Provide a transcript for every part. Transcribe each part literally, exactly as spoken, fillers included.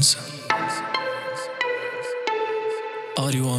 Eons آریوان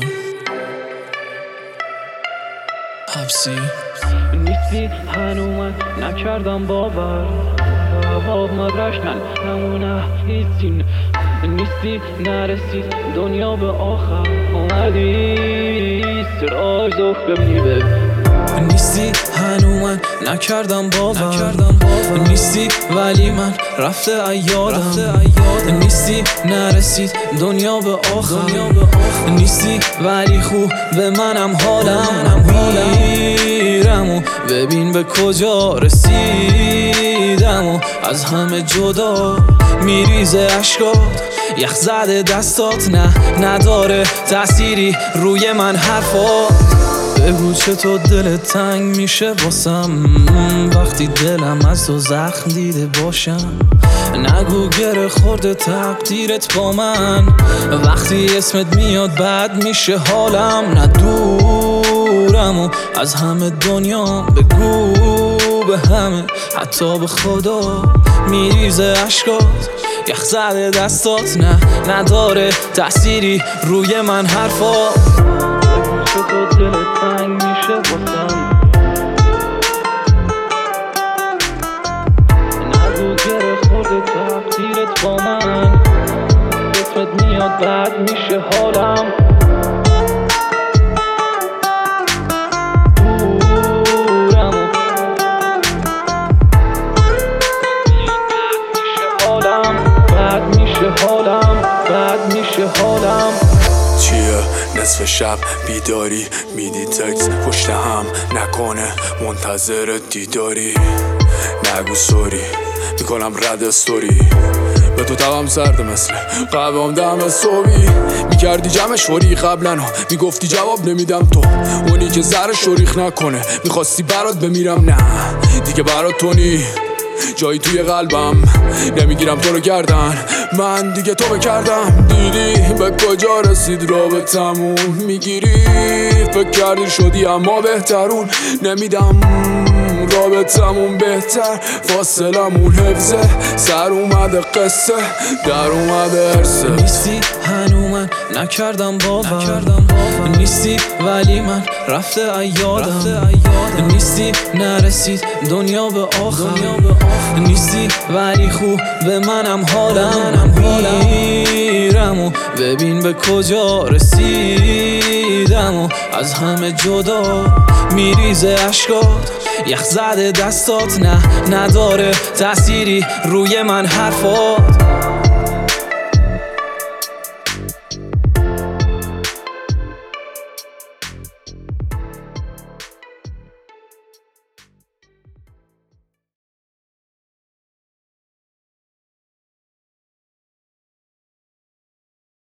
حبسی نیستی هنو من نکردم باور آب مدرشتن نمونه هیچین نیستی نرسید دنیا به آخر اومدی سرای زخ ببینی نیستی هنو من نکردم باور نیستی ولی من رفته ایادم نیستی نرسید دنیا به آخر نیستی ولی خوب به منم حالم میرم و ببین به کجا رسیدم و از همه جدا میریزه اشکات یخ زده دستات نه نداره تأثیری روی من حرفات بگو چطور دلت تنگ میشه واسم وقتی دلم از تو زخم دیده باشم نگو گره خورده تقدیرت با من وقتی اسمت میاد بد میشه حالم نه دورم و از همه دنیا بگو به همه حتی به خدا میریزه اشکات یخ زده دستات نه نداره تأثیری روی من حرفات چطور دلت تنگ میشه واسم نگو گره خورده تقدیرت با من اسمت میاد بد میشه حالم دورم و بد میشه حالم بد میشه حالم چیه نصف شب بیداری میدی تکس پشت هم نکنه منتظر دیداری نگو سوری میکنم رد استوری به تو تبم سرده مثل قبام دم صبحی میکردی جمع شوری قبلا ها میگفتی جواب نمیدم تو اونی که زر شوریخ نکنه میخواستی برات بمیرم نه دیگه برات تو نی جایی توی قلبم نمیگیرم تو رو گردن من دیگه تو بکردم دیدی به کجا رسید رابطمون میگیری فکر کردی شدی اما بهترون نمیدم رابطمون بهتر فاصلمون حفظه سر اومده قصه در اومده ارسه نیستی هنو من نکردم باور نیستی ولی من رفته ایادم نیستی نرسید دنیا به آخر نیستی ولی خوب به منم حالم میرم و ببین به کجا رسیدم و از همه جدا میریزه اشکات یخ زده دستات نه نداره تأثیری روی من حرفات